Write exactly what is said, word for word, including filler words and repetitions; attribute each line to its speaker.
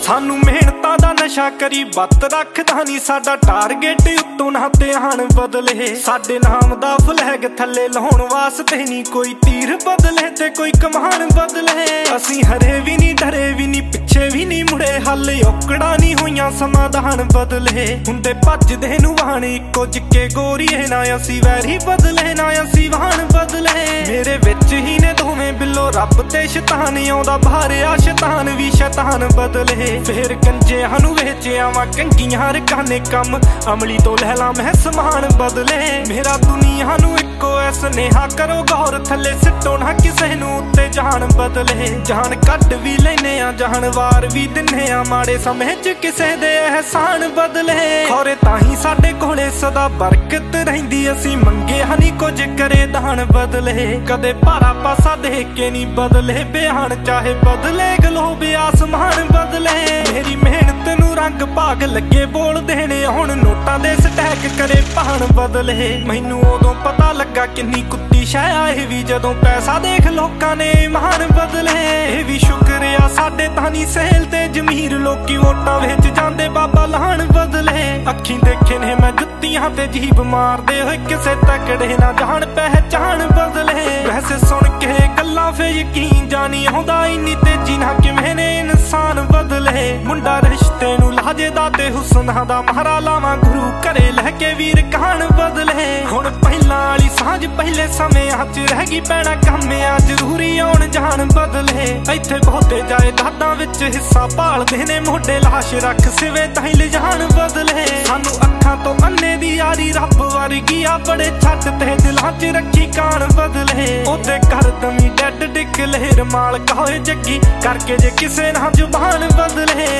Speaker 1: सानू मेहनतां दा नशा करी बत रखदा नी साडा टारगेट उत्तों ना ध्यान बदले। साडे नाम दा फ्लैग थल्ले लाउण वास्ते नी कोई तीर बदले ते कोई कमान बदले। असीं हरे भी नी डरे भी नी पिछे भी नी मुड़े, हाले औकड़ा नी होइयां समाधान बदले। हुंदे भजदे नूं वाहन इक्को जिक्के गोरीए, ना असीं वैरी बदले ना असीं वाहन बदले। मेरे विच ही ने दोवें बिल्लो रब ते शैतान, आउंदा बाहर आ शैतान भी शैतान बदले। फिर गंजेहां नूं वेचिया वा कंगियां रकाने कम, अमली तो लैला मैं समान बदले। मेरा दुनिया नूं इक्को ऐ सुनेहा करो गौर, थल्ले सिट्टो ना किसे नूं उत्ते जान बदले। जान कड्ड भी लैने आ जान वार भी दिन्ने आ, माड़े समय च किसे दे एहसान बदले। खौरे ताहीं साडे कोले सदा बरकत रहिंदी, असीं मंगे हनी कुछ करे दान बदले। कदे भारा पासा देख के नी बदले बयान, चाहे बदले गलोब आसमान बदले। मेरी मेहनत नूं रंग भाग लगे बोल देने, हुण नोटां दे स्टैक करे भान बदले। मैनू उदों पता लगा किन्नी कुत्ती शै आए भी, जदों पैसा देख लोकां ने ईमान बदले। एह भी शुक्र आ साडे तानी सहेल ते जमीर, लोकी वोटां विच जांदे बाबा लाण बदले। अखीं देखे ने मैं जुत्तियां ते जीभ मारदे होए, किसे तकड़े ना जान पहचान बदले। वैसे सुन के गल्लां फे यकीन जानी आउंदा, इन्नी तेजी ना किवें ने इंसान बदले। मुंडा रिश्ते नूं लाजेदा ते हुस्ना दा मारा लावां, गुरु घरे लैके वीर कहान बदले। हुण पहिलां वाली सांझ पहले समयां च रह गई, पैणा काम आ जरूरी आउण जान बदले। इत्थे बहुते जायदादां विच हिस्सा भालदे ने, मोढे लाश रख सिवे ताईं लिजान बदले। सानू अखां तो अन्ने दी यारी रब वर्गी आ, बड़े छट ते दिलां च रखी कान बदले। ओदे कर दमी डैड डिकलेर मालक होए जग्गी, करके जे किसे ना जुबान बदले।